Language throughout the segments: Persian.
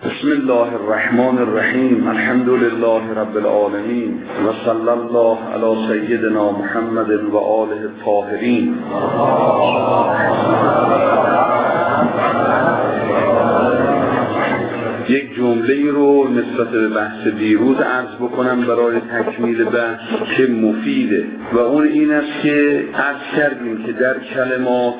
بسم الله الرحمن الرحیم. الحمد لله رب العالمین و صلی الله علی سیدنا محمد و آله الطاهرین. یک جمله رو نسبت به بحث دیروز عرض بکنم برای تکمیل بحث که مفیده و اون این است که عرض کردیم که در کلمات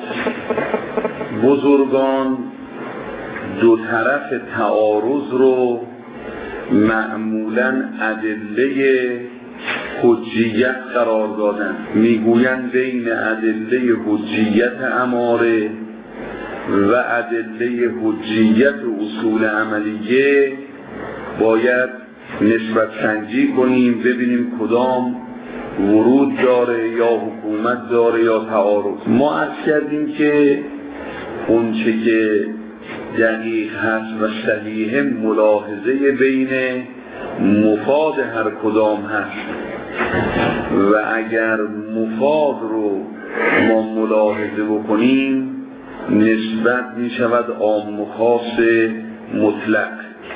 بزرگان دو طرف تعارض رو معمولاً ادله حجیت قرار دادن. میگویند بین ادله حجیت اماره و ادله حجیت اصول عملیه باید نسبت سنجی کنیم، ببینیم کدام ورود داره یا حکومت داره یا تعارض. ما عرض کردیم که اون چه که دقیق هست و صحیح ملاحظه بین مفاد هر کدام هست و اگر مفاد رو ما ملاحظه بکنیم نسبت می شود عام و خاص مطلق.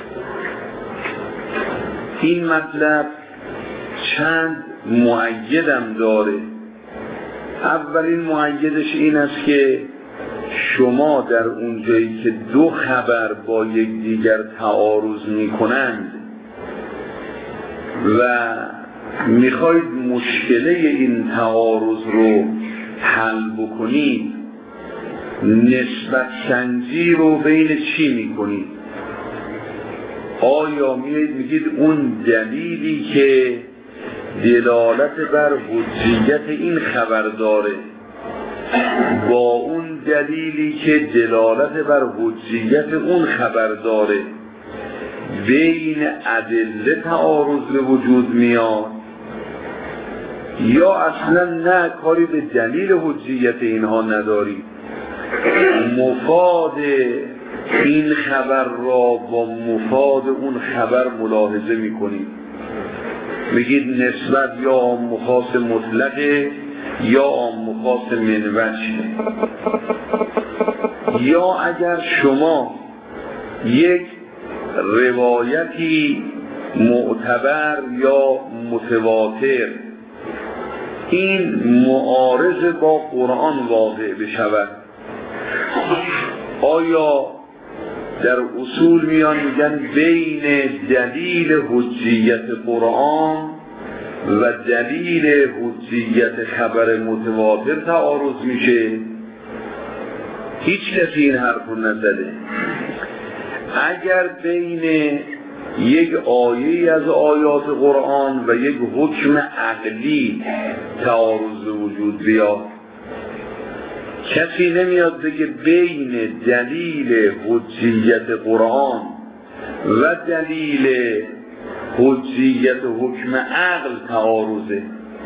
این مطلب چند مؤیدم داره. اولین مؤیدش این است که شما در اون جایی که دو خبر با یکدیگر تعارض میکنند و میخواید مشکله این تعارض رو حل بکنید نسبت سنجی رو بین چی میکنید؟ آیا میگید اون دلیلی که دلالت بر حجیت این خبر داره با اون دلیلی که دلالت بر حجیت اون خبر داره بین ادله تعارض به وجود میاد، یا اصلا نه کاری به دلیل حجیت اینها نداری، مفاد این خبر را با مفاد اون خبر ملاحظه میکنید، میگید نسبت یا عام خاص مطلقه یا عام خاص من وجه. یا اگر شما یک روایتی معتبر یا متواتر این معارض با قرآن واقع بشود، آیا در اصول میگن بین دلیل حجیت قرآن و دلیل حجیت خبر متواتر تعارض میشه؟ هیچ کسی این حرف رو نزده. اگر بین یک آیه از آیات قرآن و یک حکم عقلی تعارض وجود بیاد، کسی نمیاد بگه بین دلیل حجیت قرآن و دلیل حجیت حکم عقل تعارضه.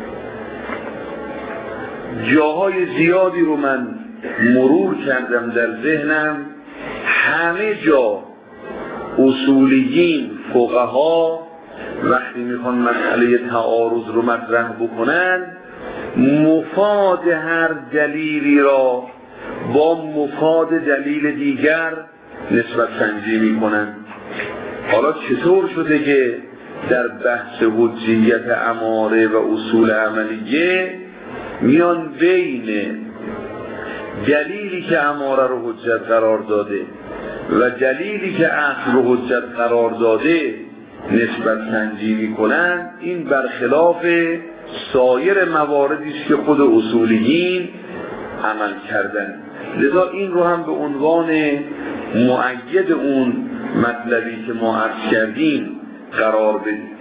جاهای زیادی رو من مرور کردم در ذهنم، همه جا اصولیین فقها وقتی میخوان مسئله تعارض رو مطرح بکنن مفاد هر دلیلی را با مفاد دلیل دیگر نسبت سنجی میکنن. حالا چطور شده که در بحث حجیت اماره و اصول عملیه میان بین دلیلی که اماره رو حجت قرار داده و دلیلی که اصل رو حجت قرار داده نسبت سنجی میکنن؟ این برخلاف سایر مواردی است که خود اصولیین عمل کردن. لذا این رو هم به عنوان مؤید اون مطلبی که ما عرض کردیم قرار بدید.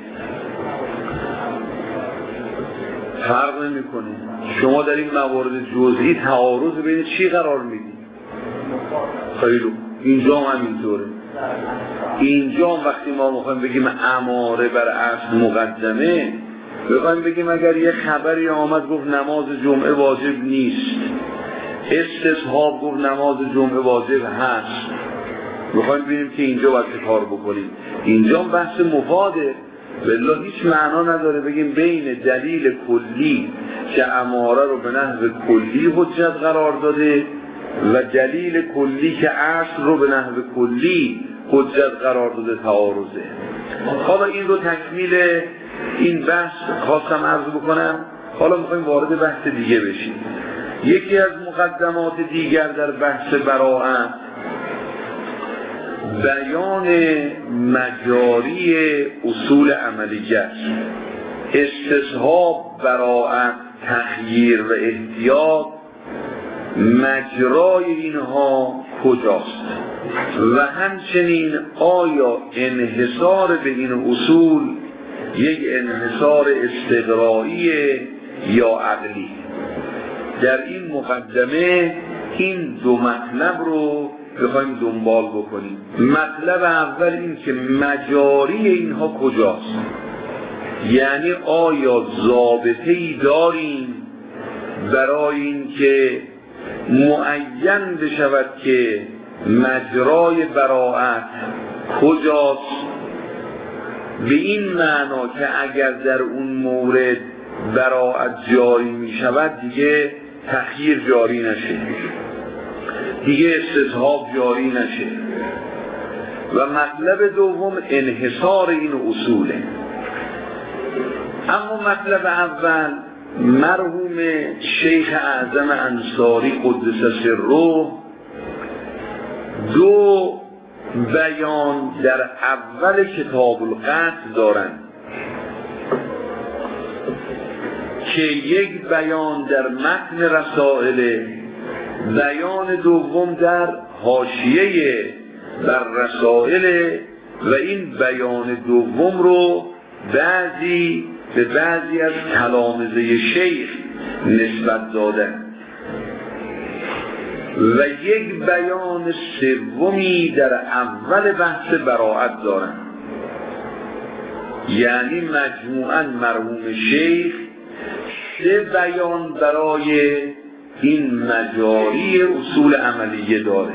فرق نمی‌کنه شما در این موارد جزئی تعارض بین چی قرار میدید؟ خیلی اینجا هم همینطوره. اینجا وقتی ما میخوایم بگیم اماره بر اصل مقدمه، بخوایم بگیم اگر یه خبری آمد گفت نماز جمعه واجب نیست، استصحاب گفت نماز جمعه واجب هست، میخوایم ببینیم که اینجا باید چه کار بکنیم. اینجا بحث مفاده، والله هیچ معنا نداره بگیم بین دلیل کلی که اماره رو به نحو کلی حجت قرار داده و دلیل کلی که اصل رو به نحو کلی حجت قرار داده تعارضه. حالا این رو تکمیل این بحث خواستم عرض بکنم. حالا میخوایم وارد بحث دیگه بشیم. یکی از مقدمات دیگر در بحث براءت بیان مجاری اصول عملیه، استصحاب، براءت، تخییر و احتیاط، مجرای اینها کجاست و همچنین آیا انحصار به این اصول یک انحصار استقرایی یا عقلی. در این مقدمه این دو مطلب رو بخوایم دنبال بکنیم. مطلب اول این که مجاری اینها کجاست، یعنی آیا ضابطه‌ای داریم برای این که معین بشود که مجرای براءت کجاست، به این معنا که اگر در اون مورد براءت جاری می شود دیگه تخییر جاری نشه، دیگه استصحاب جاری نشه. و مطلب دوم انحصار این اصوله. اما مطلب اول مرحوم شیخ اعظم انصاری قدس سره دو بیان در اول کتاب القطع دارند که یک بیان در متن رسائل، بیان دوم در حاشیه بر رسائل، و این بیان دوم رو به بعضی از تلامذه شیخ نسبت دادن و یک بیان سومی در اول بحث براءت دارن. یعنی مجموعاً مرحوم شیخ سه بیان برای این مجاری اصول عملیه داره.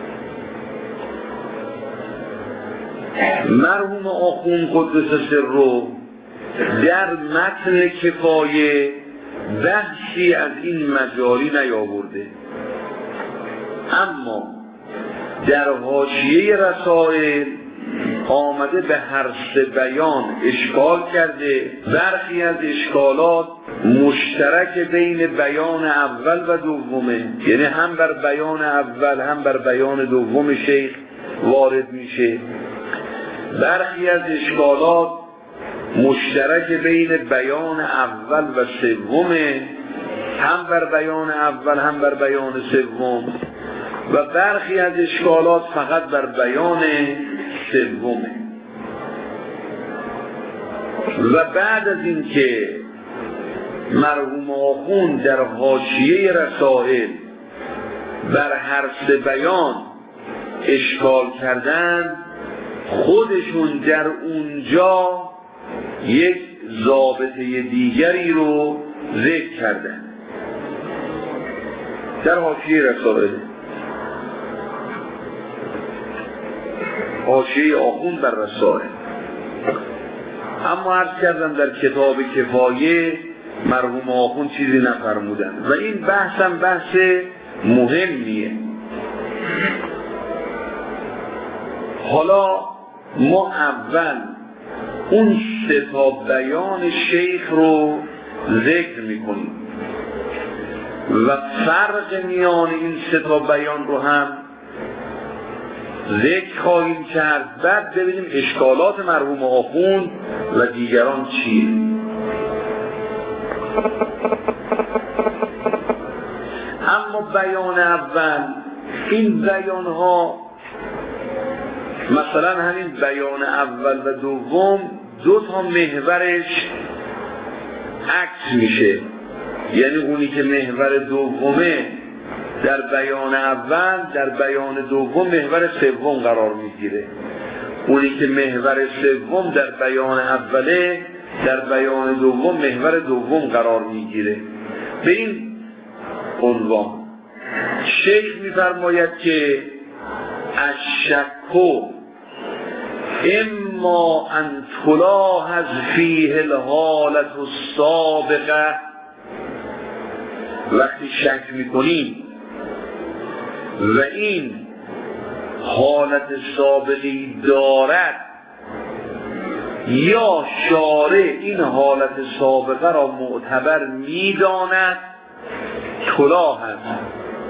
مرحوم آخوند قدس سره در متن کفایه بحثی از این مجاری نیاورده، اما در حاشیه رسائل آمده به هر سه بیان اشکال کرده. برخی از اشکالات مشترک بین بیان اول و دومه، یعنی هم بر بیان اول هم بر بیان دوم شیخ وارد میشه. برخی از اشکالات مشترک بین بیان اول و سومه، هم بر بیان اول هم بر بیان سوم، و برخی از اشکالات فقط بر بیان سومه. و بعد از این که مرحوم آخوند در حاشیه رسائل بر هر سه بیان اشکال کردن، خودشون در اونجا یک ضابطه دیگری رو ذکر کردن در حاشیه رسائل. حاشیه آخوند بر رسائل. اما عرض کردم در کتاب کفایه مرحوم آخوند چیزی نفرمودن و این بحثم بحث مهمیه. حالا ما اول اون سه تا بیان شیخ رو ذکر میکنیم و فرق میان این سه تا بیان رو هم ذکر خواهیم کرد. بعد ببینیم اشکالات مرحوم آخوند و دیگران چیه. اما بیان اول، این بیان ها مثلا همین بیان اول و دوم دو تا محورش عکس میشه، یعنی اونی که محور دومه در بیان اول در بیان دوم محور سوم قرار میگیره، اونی که محور سوم در بیان اوله در بیان دوم محور دوم قرار میگیره. به این عنوان شیخ میفرماید که الشک اما ان تلاحظ فیه الحالة السابقه، وقتی شک میکنیم و این حالت سابقی دارد یا شارع این حالت سابقه را معتبر می‌داند طلاق هست،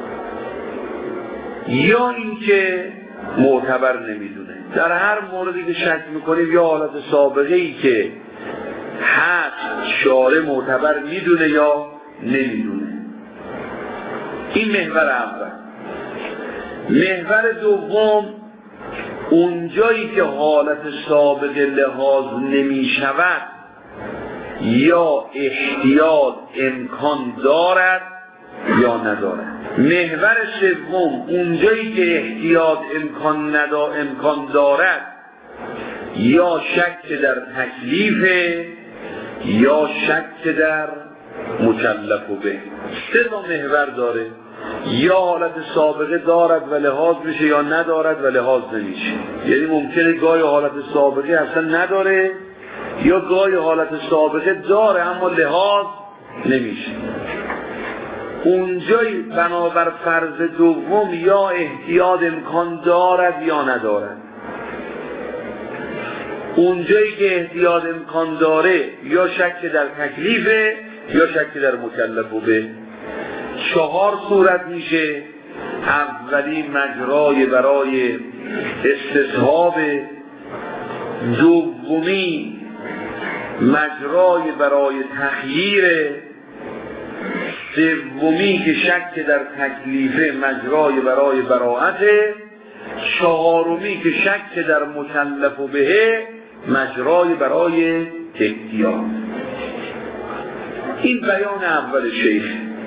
یا اینکه معتبر نمیدونه. در هر موردی که شک میکنیم یا حالت سابقه ای که هست شارع معتبر میدونه یا نمیدونه. این محور اول. محور دوم، اونجایی که حالت سابقه لحاظ نمی شود یا احتیاط امکان دارد یا ندارد. محور سوم، اونجایی که احتیاط امکان دارد یا شک در تکلیف یا شک در مکلف به. سه تا محور داره، یا حالت سابقه دارد و لحاظ میشه یا ندارد و لحاظ نمیشه. یعنی ممکنه گاهی حالت سابقه اصلا نداره یا گاهی حالت سابقه داره اما لحاظ نمیشه. اونجایی بنابر فرض دوم یا احتیاط امکان دارد یا ندارد. اونجایی که احتیاط امکان داره یا شک در تکلیفه یا شک در مکلف به. 4 صورت میشه. اولی مجرای برای استصحاب، دومی مجرای برای تخییر، سومی که شک در تکلیفه مجرای برای براءت، 4می که شک در مکلف به مجرای برای احتیاط. این بیان اول شیخ.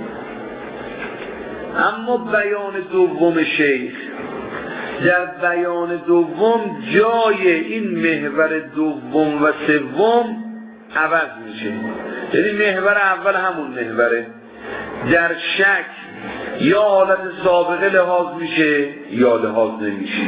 اما بیان دوم شیخ، در بیان دوم جای این محور دوم و سوم عوض میشه. یعنی محور اول همون محوره، در شک یا حالت سابقه لحاظ میشه یا لحاظ نمیشه.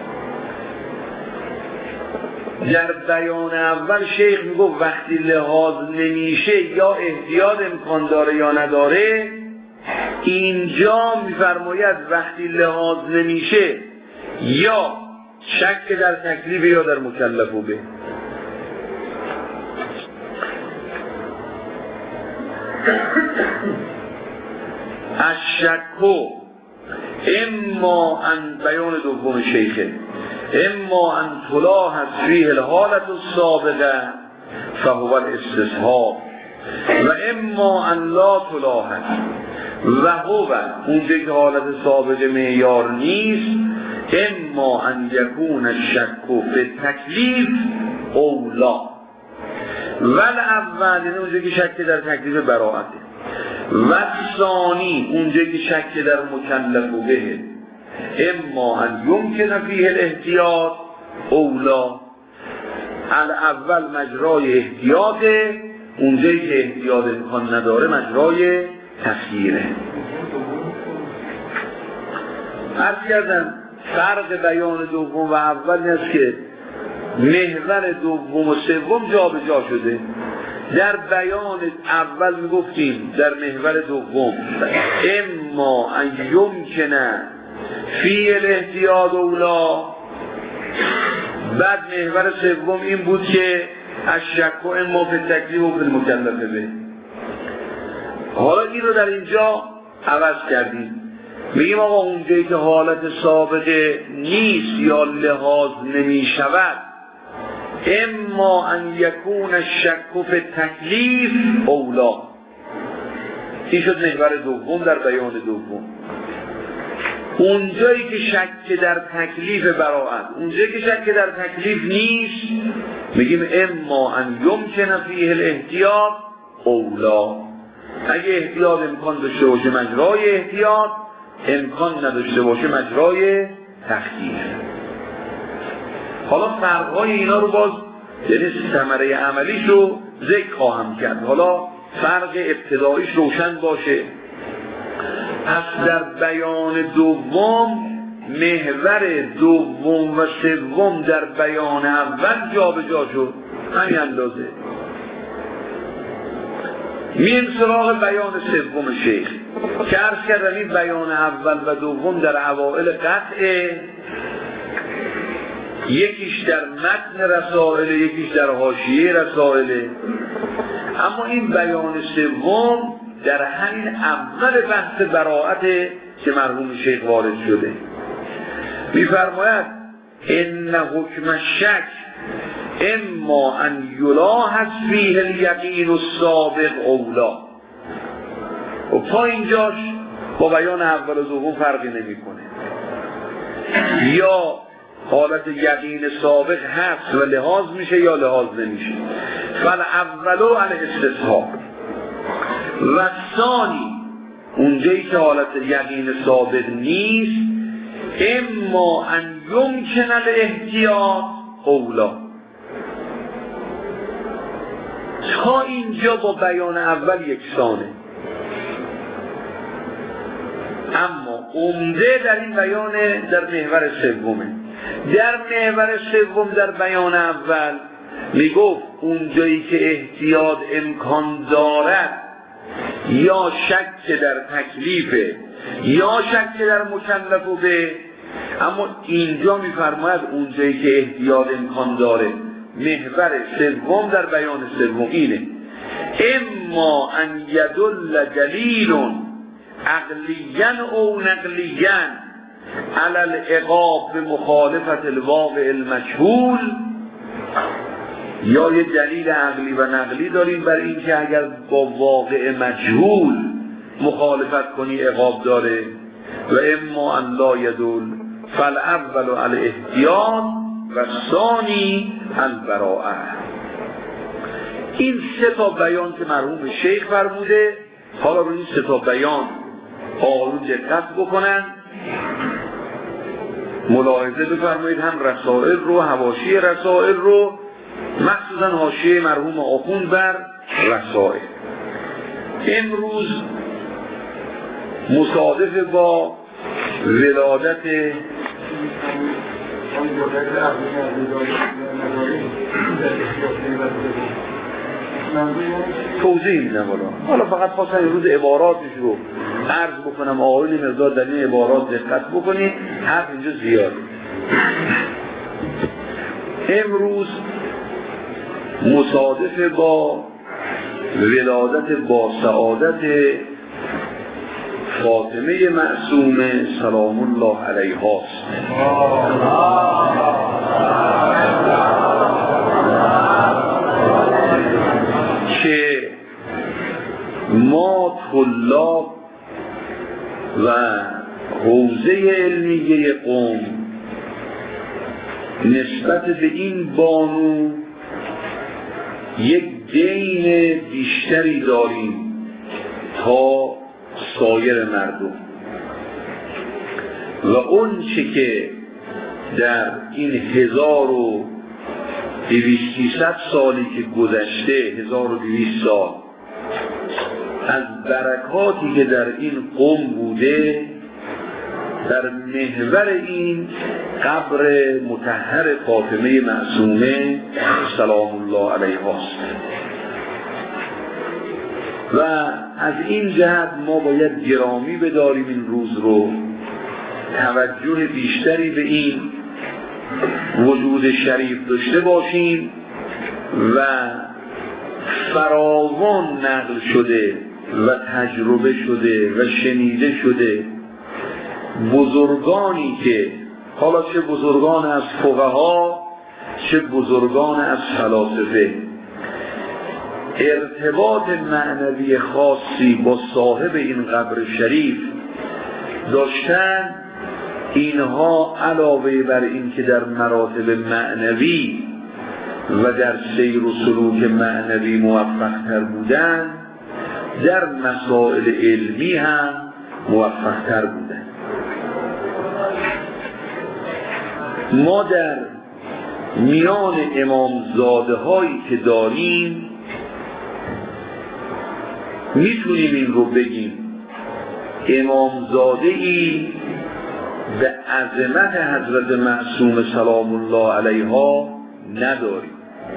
در بیان اول شیخ میگه وقتی لحاظ نمیشه یا احتیاط امکان داره یا نداره. اینجا میفرماید وقتی لحاظ نمیشه یا شک در تکلیف یا در مکلف به. الشک اما ان، بیان دوم شیخه، اما ان تلاحظ فیه الحالت السابقه فهو الاستصحاب و اما ان لا تلاحظ و هو اونجا که حالت سابقه معیار نیست. اما ان یکون الشک فی تکلیف اولا و الاول، یعنی اونجا که شک در تکلیف براءته، و ثانی اونجا که شک در مکلف به. اما ان یمکن فیه الاحتیاط اولا، الاول مجرای احتیاطه، اونجا که احتیاط امکان نداره مجرای تخییره. عرض کردم فرق بیان دوم و اول این است که محور دوم و سوم جا به جا شده. در بیان اول میگفتیم در محور دوم اما ان یمکنه فی الاحتیاط اولا، بعد محور سوم این بود که الشک اما فی التکلیف و فی المکلف به. حالا این رو در اینجا عوض کردیم، میگیم آقا اونجایی که حالت سابقه نیست یا لحاظ نمی شود اما ان یکون الشک فی التکلیف اولا. این شد محور دوم در بیان دوم. اونجایی که شک در تکلیف براءت، اونجایی که شک در تکلیف نیست میگیم اما ان یمکن فیه الاحتیاط اولا. اگه احتیاط امکان داشته باشه مجرای احتیاط، امکان نداشته باشه مجرای تخییر. حالا فرقای اینا رو باز یعنی ثمره عملیش رو ذکر خواهم کرد. حالا فرق ابتداییش روشن باشه. پس در بیان دوم محور دوم و سوم در بیان اول جا به جا شد، همین اندازه. میم سراغ بیان سوم شیخ که عرض کردم این بیان اول و دوم در اوائل قطعه یکیش در متن رسائل، یکیش در حاشیه رسائل. اما این بیان سوم در همین اول بحث براءت که مرحوم شیخ وارد شده می‌فرماید ان حکم الشک اما ان یلاحظ فیه الیقین السابق اولا. و تا اینجاش با بیان اول و دوم فرقی نمی‌کنه، یا حالت یقین سابق هست و لحاظ میشه یا لحاظ نمیشه. فالاولو الاستثناء و ثانی اونجایی که حالت یقین سابق نیست اما ان یمکن الاحتیاط اولا. تا اینجا با بیان اول یکسانه، اما عمده در این بیان در محور سومه. در محور سوم در بیان اول میگفت اونجایی که احتیاط امکان دارد یا شک در تکلیفه یا شک در مکلف به، اما اینجا میفرماید اونجایی که احتیاط امکان داره. محور سوم در بیان سوم اینه اما ان یدل دلیل عقلیاً او نقلیاً علی العقاب به مخالفت الواقع المجهول، یا یه دلیل عقلی و نقلی داریم بر این که اگر با واقع مجهول مخالفت کنی عقاب داره. و اما ان لا یدل فالاول علی احتیاط و ثانی البراءه. این سه تا بیان که مرحوم شیخ فرموده، حالا رو این سه تا بیان آقایون دقت بکنن، ملاحظه بفرمایید هم رسائل رو، حواشی رسائل رو، مخصوصا حاشیه مرحوم آخوند بر رسائل. امروز مصادف با ولادت توضیح میدم. حالا فقط خواستم امروز عباراتش رو عرض بکنم، آقایون مقدار در این عبارات دقت بکنید، حرف اینجا زیاده. امروز مصادف با ولادت با سعادت فاطمه معصومه سلام الله علیها است. که ما طلاب و حوزه علمیه قم نسبت به این بانو یک دین بیشتری داریم تا سایر مردم، و اون چه که در این 1200 سالی که گذشته، 1200 سال از برکاتی که در این قوم بوده، در محور این قبر مطهر فاطمه معصومه سلام الله علیها است. و از این جهت ما باید گرامی بداریم این روز رو، توجه بیشتری به این وجود شریف داشته باشیم. و فراوان نقل شده و تجربه شده و شنیده شده بزرگانی که حالا چه بزرگان از فقها چه بزرگان از فلاسفه ارتباط معنوی خاصی با صاحب این قبر شریف داشتن. اینها علاوه بر این که در مراتب معنوی و در سیر و سلوک معنوی موفق تر بودن، در مسائل علمی هم موفق تر بودن. ما در میان امامزاده هایی که داریم میتونیم این رو بگیم امامزاده ای به عظمت حضرت معصوم سلام الله علیها نداریم.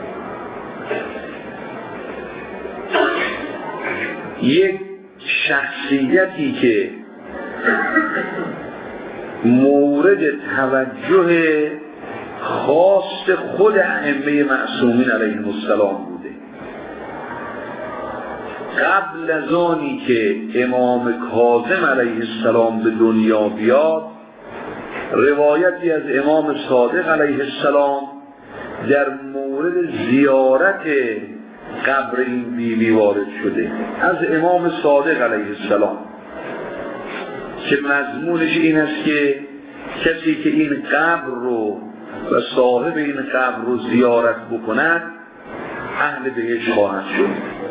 یک شخصیتی که مورد توجه خواست خود ائمه معصومین علیهم السلام بوده. قبل از آنی که امام کاظم علیه السلام به دنیا بیاد، روایتی از امام صادق علیه السلام در مورد زیارت قبر این بیبی وارد شده، از امام صادق علیه السلام، که مضمونش این است که کسی که این قبر رو و صاحب این قبر رو زیارت بکند اهل بهشت خواهد شد.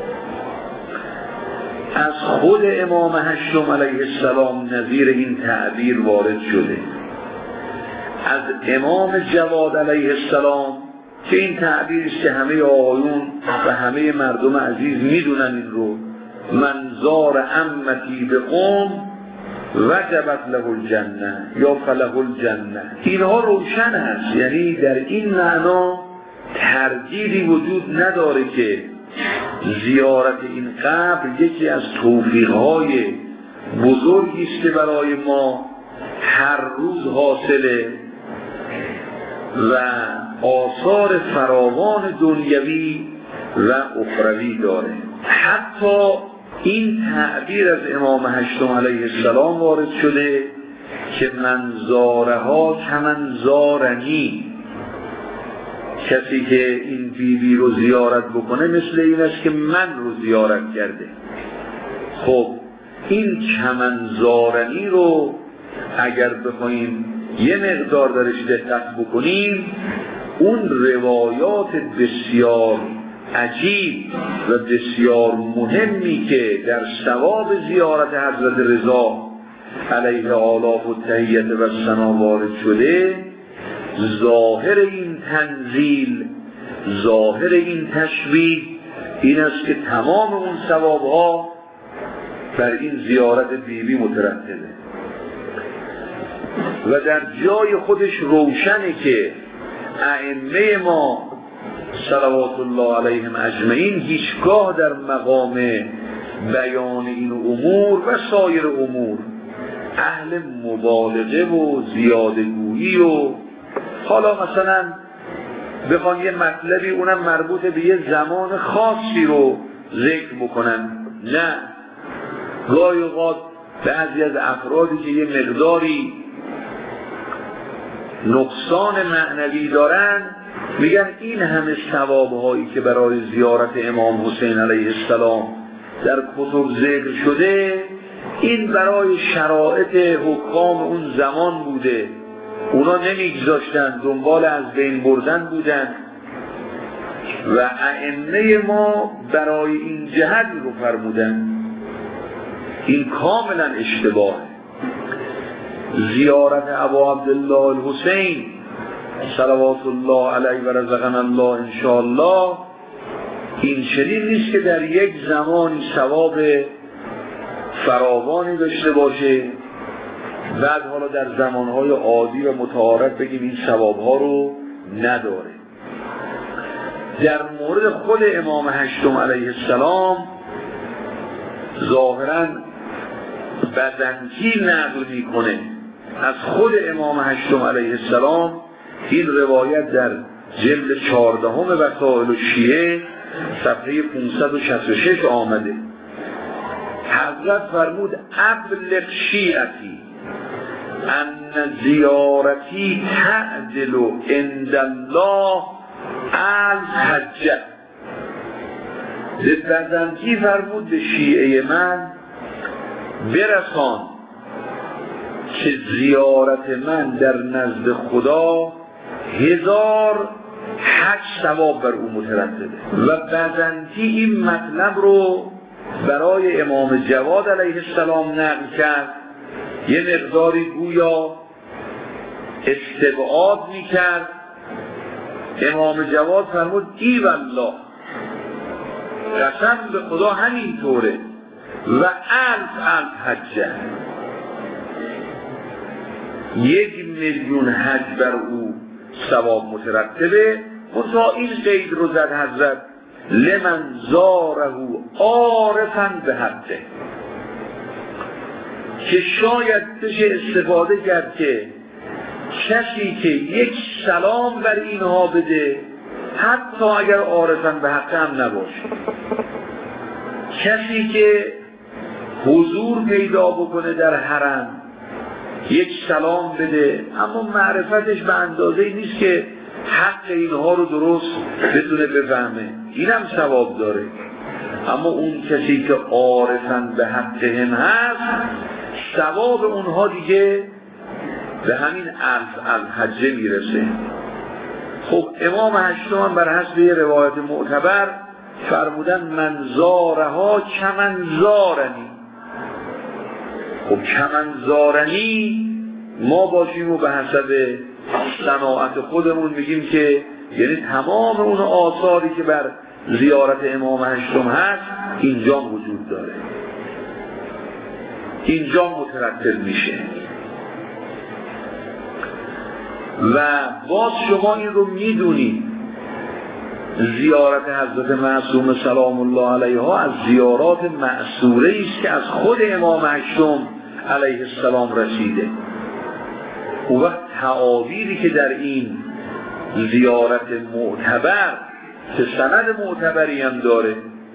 از خود امام هشتم علیه السلام نظیر این تعبیر وارد شده، از امام جواد علیه السلام که این تعبیر است که همه آقایون و همه مردم عزیز میدونن این رو، من زار عمتی به قوم وجبت له الجنه یا فله الجنه. اینها روشن هست، یعنی در این معنا تردیدی وجود نداره که زیارت این قبر یکی از توفیق‌های بزرگی است که برای ما هر روز حاصله و آثار فراوان دنیوی و اخروی داره. حتی این تعبیر از امام هشتم علیه السلام وارد شده که من زارها کمن زارنی، کسی که این بیبی رو زیارت بکنه مثل این است که من رو زیارت کرده. خب این کمن زارنی رو اگر بخوایم یه مقدار درش دقت بکنیم، اون روایات بسیار عجیب و بسیار مهمی که در ثواب زیارت حضرت رضا علیه آلاف و تحییت و ثنا وارد شده، ظاهر این تنزیل، ظاهر این تشبیه این است که تمام اون ثوابها بر این زیارت بیبی مترتبه و در جای خودش روشنه که ائمه ما صلوات الله علیهم اجمعین هیچگاه در مقام بیان این امور و سایر امور اهل مبالغه و زیادگویی و حالا مثلا بخوان یه مطلبی اونم مربوط به یه زمان خاصی رو ذکر بکنن، نه، گاهی اوقات بعضی از افرادی که یه مقداری نقصان معنوی دارن میگن این همه ثوابهایی که برای زیارت امام حسین علیه السلام در کتب ذکر شده، این برای شرایط حکام اون زمان بوده، اونا نمیگذاشتن، دنبال از بین بردن بودن و ائمه ما برای این جهت رو فرمودن. این کاملا اشتباه. زیارت ابا عبدالله الحسین صلوات الله علیه و رزقنا الله انشاءالله این چنین نیست که در یک زمانی ثواب فراوانی داشته باشه بعد حالا در زمانهای عادی و متعارف بگیم این ثوابها رو نداره. در مورد خود امام هشتم علیه السلام ظاهراً بزنجی نقل میکنه از خود امام هشتم علیه السلام. این روایت در جلد 14 وسائل الشیعه صفحه 566 آمده. حضرت فرمود ابلغ شیعتی ان زیارتی تعدل عند الله الف حجه. به بزنجی فرمود به شیعه من برسان که زیارت من در نزد خدا 1000 حج ثواب بر او مترتبه. و بزنجی این مطلب رو برای امام جواد علیه السلام نقل کرد، یه مقداری گویا استبعاد میکرد. امام جواد فرمود ای والله، قسم به خدا همینطوره، و الف حجه، 1,000,000 حج بر او ثواب مترتبه. منتها این قید رو زد حضرت لمن زاره عارفا به حقه، که شاید بشه استفاده کرد که کسی که یک سلام بر اینها بده، حتی اگر عارفاً به حق هم نباشه، کسی که حضور پیدا بکنه در حرم یک سلام بده، اما معرفتش به اندازه‌ای نیست که حق اینها رو درست بتونه بفهمه، اینم ثواب داره. اما اون کسی که عارفاً به حق هم هست، ثواب اونها دیگه به همین الحجه میرسه. خب امام هشتم هم بر حسب یه روایت معتبر فرمودن من زارها کمن زارنی. خب کمن زارنی ما باشیم و به حسب صناعت خودمون میگیم که یعنی تمام اون آثاری که بر زیارت امام هشتم هست اینجا وجود داره، اینجا مترتب میشه. و باز شما این رو میدونید زیارت حضرت معصوم سلام الله علیها از زیارات مأثوره است که از خود امام هشتم علیه السلام رسیده. اون وقت تعابیری که در این زیارت معتبر که سند معتبری هم داره،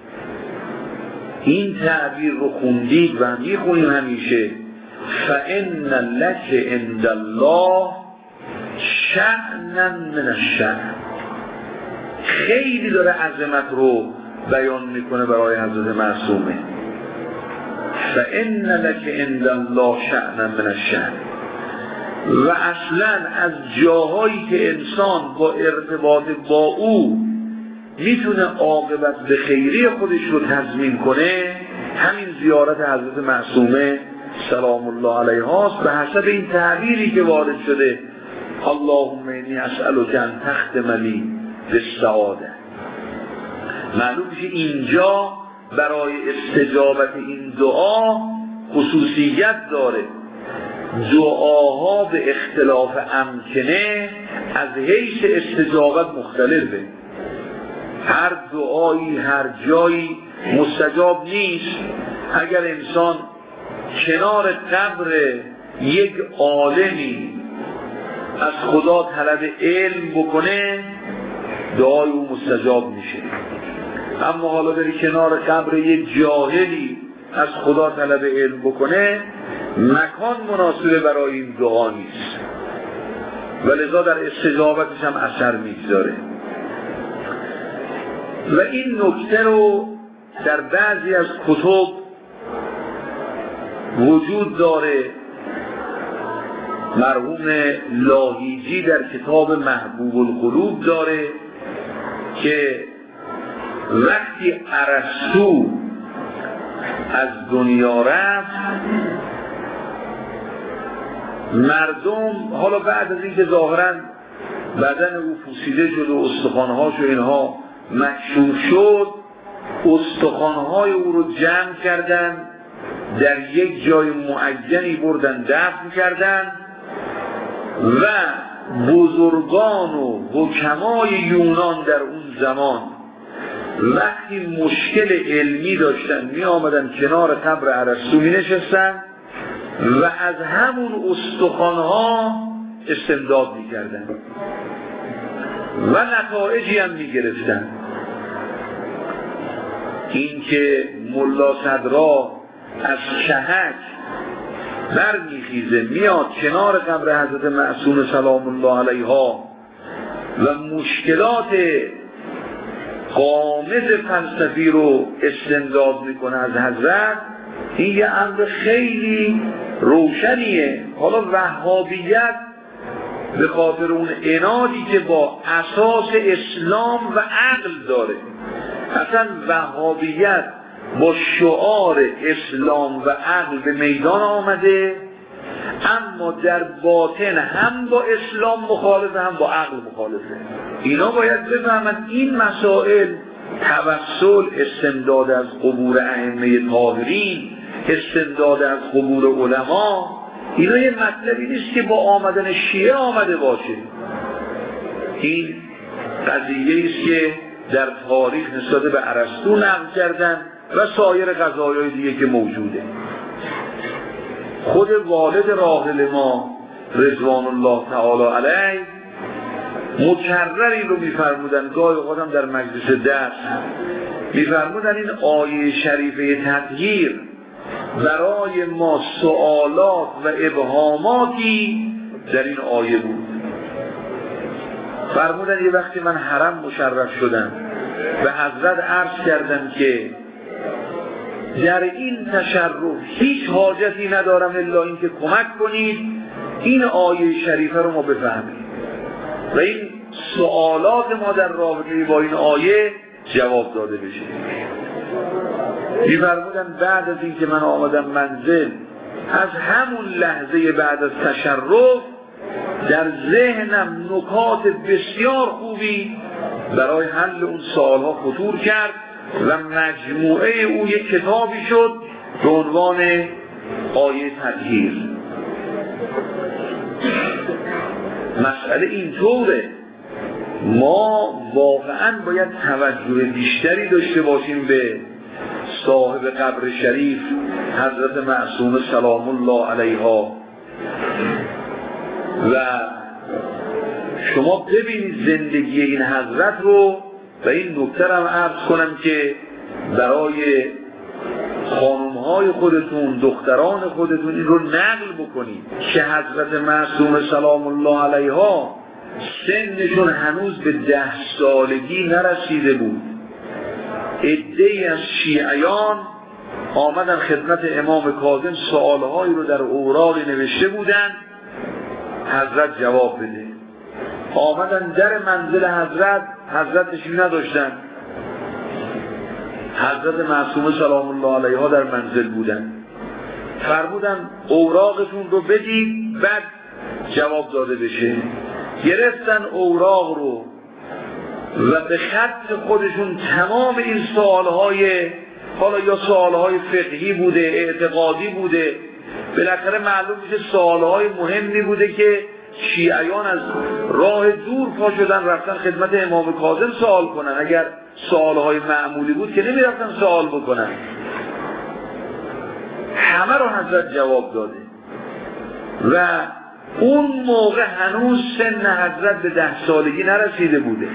این تعبیر رو خوندید و میخونیم همیشه، فَإِنَّ لَكَ عِندَ اللَّهِ شأنًا مِنَ الشأن. خیلی داره عظمت رو بیان میکنه برای حضرت معصومه. فَإِنَّ لَكَ عِندَ اللَّهِ شأنًا مِنَ الشأن. و اصلا از جاهایی که انسان با ارتباط با او میتونه عاقبت به خیری خودش رو تضمین کنه، همین زیارت حضرت معصومه سلام الله علیها است. به حسب این تعبیری که وارد شده، اللهم انی اسألک ان تختم لی بالسعاده. معلوم میشه اینجا برای استجابت این دعا خصوصیت داره. دعاها به اختلاف امکنه از حیث استجابت مختلفه. هر دعایی هر جایی مستجاب نیست. اگر انسان کنار قبر یک عالمی از خدا طلب علم بکنه، دعای او مستجاب میشه. اما حالا بری کنار قبر یک جاهلی از خدا طلب علم بکنه، مکان مناسب برای این دعا نیست و لذا در استجابتش هم اثر میگذاره. و این نکته رو در بعضی از کتب وجود داره. مرحوم لاهیجی در کتاب محبوب القلوب داره که وقتی ارسطو از دنیا رفت، مردم حالا بعد از اینکه ظاهراً بدن او پوسیده شد و استخوان‌هاش و اینها مکشوف شد، استخوان‌های او رو جمع کردن، در یک جای معینی بردن دفن کردن و بزرگان و حکمای یونان در اون زمان وقتی مشکل علمی داشتن می آمدن کنار قبر ارسطو می نشستن و از همون استخوان‌ها استمداد می کردن و نتایجی هم می گرفتن. این که ملا صدرا از شهک برمیخیزه میاد کنار قبر حضرت معصوم سلام الله علیها و مشکلات غامض فلسفی رو استمداد میکنه از حضرت، این یه امر خیلی روشنیه. حالا وهابیت به خاطر اون عنادی که با اساس اسلام و عقل داره، اصلا وهابیت با شعار اسلام و عقل به میدان آمده، اما در باطن هم با اسلام مخالفه هم با عقل مخالفه. اینا باید بفهمند این مسائل توسل، استمداد از قبور ائمه طاهرین، استمداد از قبور علما، اینا یه مطلبی نیست که با آمدن شیعه آمده باشه. این قضیه است که در تاریخ نسبت به ارسطو نقل کردن و سایر قضایای دیگه که موجوده. خود والد راحل ما رضوان الله تعالی علیه مکرر این رو میفرمودن، گاهی اوقات هم در مجلس درس میفرمودن این آیه شریفه تطهیر برای ما سوالات و ابهاماتی در این آیه بود. فرمودن یه وقتی من حرم مشرف شدم به حضرت عرض کردم که در این تشرف هیچ حاجتی ندارم الا این که کمک کنید این آیه شریفه رو ما بفهمیم و این سوالات ما در رابطه با این آیه جواب داده بشه. می‌فرمودن بعد از این که من آمدم منزل، از همون لحظه بعد از تشرف در ذهنم نکات بسیار خوبی برای حل اون سوالها خطور کرد و مجموعه او یک کتابی شد به عنوان آیه تطهیر. مسئله اینطوره، ما واقعا باید توجه بیشتری داشته باشیم به صاحب قبر شریف حضرت معصومه سلام الله علیها و شما ببینید زندگی این حضرت رو و این نکته رو عرض کنم که برای خانم‌های خودتون، دختران خودتون این رو نقل بکنید که حضرت معصومه سلام الله علیها سنشون هنوز به 10 سالگی نرسیده بود. عده‌ای از شیعیان آمدن خدمت امام کاظم، سوالهایی رو در اوراقی نوشته بودن، حضرت جواب بده. آمدن در منزل حضرت نشین نداشتن، حضرت معصومه سلام الله علیها در منزل بودن. فرمودن اوراقتون رو بدید بعد جواب داده بشه. گرفتن اوراق رو و به خط خودشون تمام این سوالهای، حالا یا سوالهای فقهی بوده، اعتقادی بوده، بالاخره معلوم میشه سوالهای مهمی بوده که شیعیان از راه دور پا شدن رفتن خدمت امام کاظم سوال کنن. اگر سوالهای معمولی بود که نمی رفتن سوال بکنن. همه رو حضرت جواب داده و اون موقع هنوز سن حضرت به 10 سالگی نرسیده بوده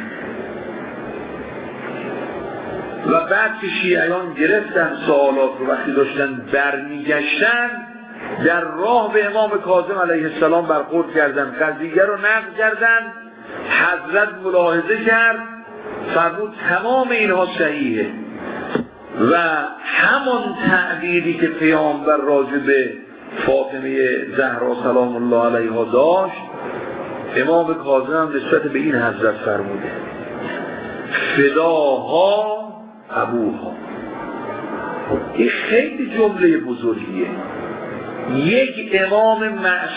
و بعد که شیعیان گرفتن سوالات رو وقتی داشتن برمیگشتن در راه به امام کاظم علیه السلام برخورد کردن، قضیه رو نقل کردن. حضرت ملاحظه کرد، فرمود تمام اینها صحیحه و همان تعبیری که پیامبر راجع به فاطمه زهرا سلام الله علیها داشت امام کاظم نسبت به این حضرت فرموده، فداها ابوها. این خیلی جمله بزرگیه. یک امام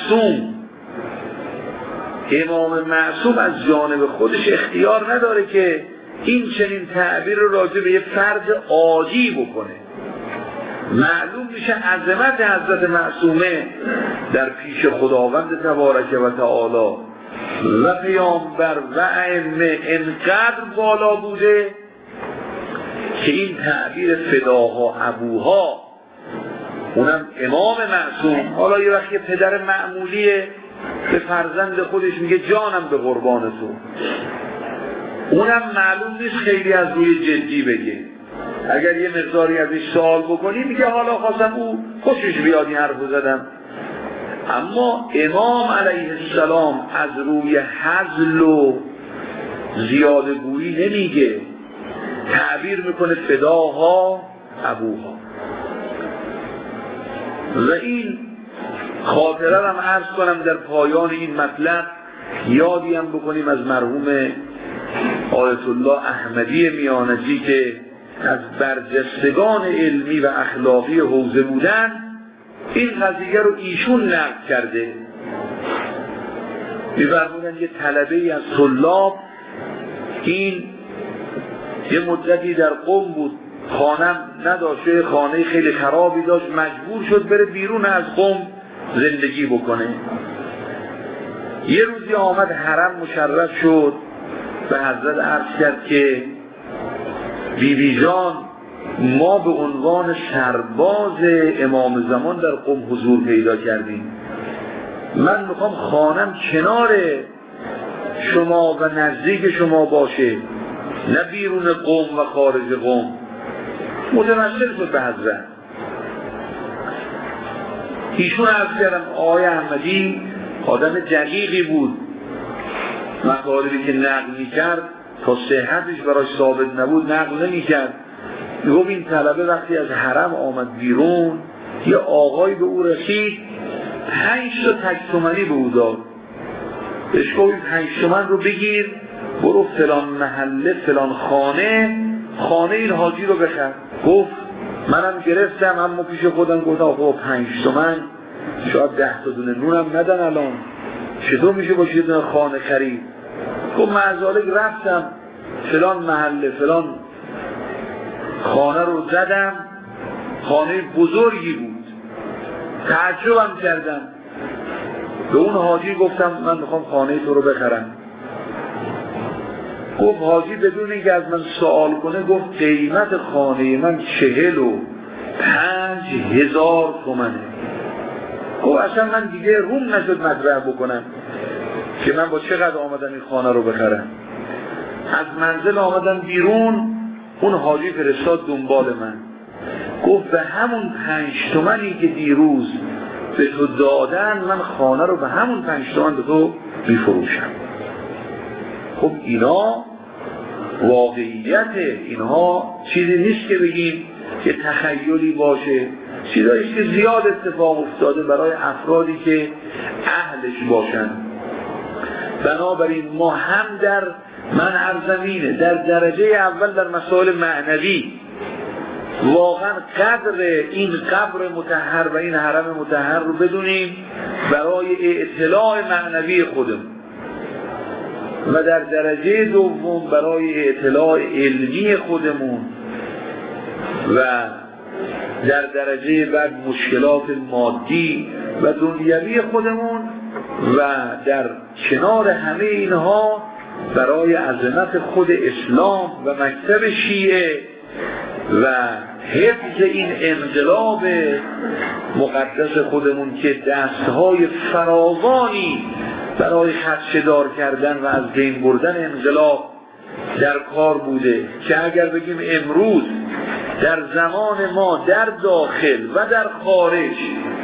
معصوم از جانب خودش اختیار نداره که این چنین تعبیر رو راجع به یه فرد عادی بکنه. معلوم میشه عظمت حضرت معصومه در پیش خداوند تبارک و تعالی و پیامبر و ائمه انقدر بالا بوده که این تعبیر فداها ابوها، اونم امام معصوم، حالا یه وقتی پدر معمولیه به فرزند خودش میگه جانم به قربان تو، اونم معلوم نیست خیلی از روی جدی بگه. اگر یه مقداری ازش سوال بکنی میگه حالا خواستم او خوشش بیاد این حرفو زدم. اما امام علیه السلام از روی هزل و زیاده گویی نمیگه، تعبیر میکنه فداها ابوها. و این خاطره هم عرض کنم در پایان این مطلب یادی هم بکنیم از مرحوم آیت الله احمدی میانجی که از برجستگان علمی و اخلاقی حوزه بودن. این قضیه رو ایشون نقل کرده. می‌فرمودن یه طلبه‌ای از طلاب، این یه مدتی در قم بود، خانم نداشته، خانه خیلی خرابی داشت، مجبور شد بره بیرون از قم زندگی بکنه. یه روزی آمد حرم مشرف شد، به حضرت عرض کرد که بیبی جان ما به عنوان سرباز امام زمان در قم حضور پیدا کردیم. من میخوام خانم کنار شما و نزدیک شما باشه، نه بیرون قوم و خارج قوم. متوسل شد به حضرت. ایشون عرض کردم آقای احمدی آدم دقیقی بود، مطالبی که نقل میکرد تا صحتش براش ثابت نبود نقل نمیکرد. میگم این طلبه وقتی از حرم آمد بیرون، یه آقای به او رسید 5 تا تک تومنی به او داد. بهش گفت 5 تومن رو بگیر برو فلان محله فلان خانه این حاجی رو بخر. گفت منم گرفتم، اما پیش خودم گفتم آقا 5 تومن شاید 10 تا دونه نونم ندن الان، چطور میشه باشه یه دونه خانه خرید؟ گفت معذالک رفتم فلان محله فلان خانه رو زدم، خانه بزرگی بود، تعجبم کردم. به اون حاجی گفتم من میخوام خانه تو رو بخرم. گفت حاجی بدون اینکه از من سوال کنه گفت قیمت خانه من 45,000 تومنه. گفت اصلا من دیگه روم نشد مطرح بکنم که من با چقدر آمدم این خانه رو بخرم. از منزل آمدم بیرون، اون حاجی فرستاد دنبال من، گفت به همون 5 تومنی که دیروز به تو دادن من خانه رو به همون 5 تومن به تو میفروشم. خب اینا واقعیته، اینها چیزی نیست که بگیم که تخیلی باشه، چیزاییست که زیاد اتفاق افتاده برای افرادی که اهلش باشن. بنابراین ما هم در منعرزمینه در درجه اول در مسائل معنوی واقعا قدر این قبر مطهر و این حرم مطهر رو بدونیم برای اطلاع معنوی خودمون، و در درجه دوم برای اطلاع علمی خودمون، و در درجه بعد مشکلات مادی و دنیوی خودمون، و در کنار همه اینها برای عظمت خود اسلام و مکتب شیعه و حفظ این انقلاب مقدس خودمون که دستهای فراوانی برای خدشه‌دار کردن و از بین بردن انقلاب در کار بوده، که اگر بگیم امروز در زمان ما در داخل و در خارج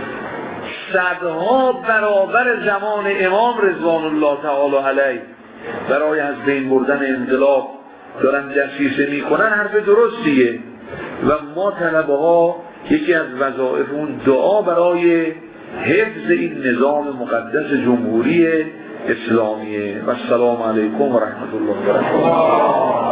صدها برابر زمان امام رضوان الله تعالی علیه برای از بین بردن انقلاب دارن دسیسه میکنن، حرف درستیه. و ما طلبه ها یکی از وظایف اون دعا برای حفظ این نظام مقدس جمهوری اسلامیه. و السلام علیکم و رحمت الله و برکاته.